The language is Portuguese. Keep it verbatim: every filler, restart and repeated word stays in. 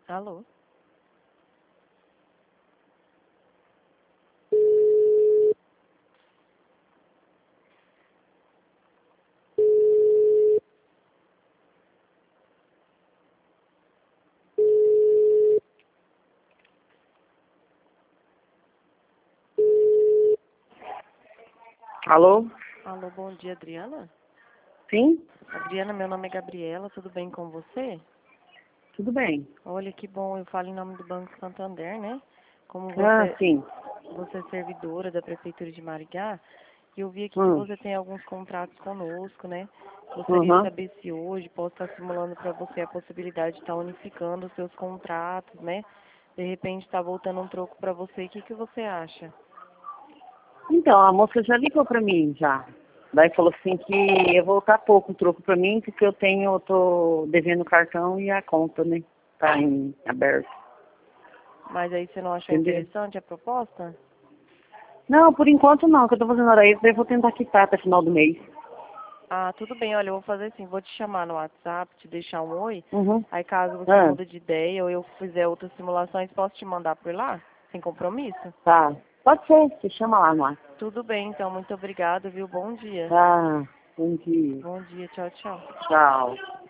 Alô? Alô? Alô, bom dia, Adriana? Sim? Adriana, meu nome é Gabriela, tudo bem com você? Tudo bem. Olha, que bom, eu falo em nome do Banco Santander, né? Como Ah, você, sim. você é servidora da Prefeitura de Maringá, e eu vi aqui que Hum. você tem alguns contratos conosco, né? Gostaria de Uhum. saber se hoje posso estar simulando para você a possibilidade de estar unificando os seus contratos, né? De repente está voltando um troco para você, o que, que você acha? Então, a moça já ligou pra mim, já. Daí falou assim que ia voltar pouco o troco pra mim, porque eu tenho, eu tô devendo o cartão e a conta, né? Tá em aberto. Mas aí você não achou Entendeu? interessante a proposta? Não, por enquanto não, que eu tô fazendo hora extra, eu vou tentar quitar até final do mês. Ah, tudo bem, olha, eu vou fazer assim, vou te chamar no WhatsApp, te deixar um oi, Uhum. aí caso você Ah, mude de ideia ou eu fizer outras simulações, posso te mandar por lá? Sem compromisso? tá. Pode ser, você chama lá no ar. Tudo bem, então, muito obrigada, viu? Bom dia. Tá. Bom dia. Bom dia, tchau, tchau. Tchau.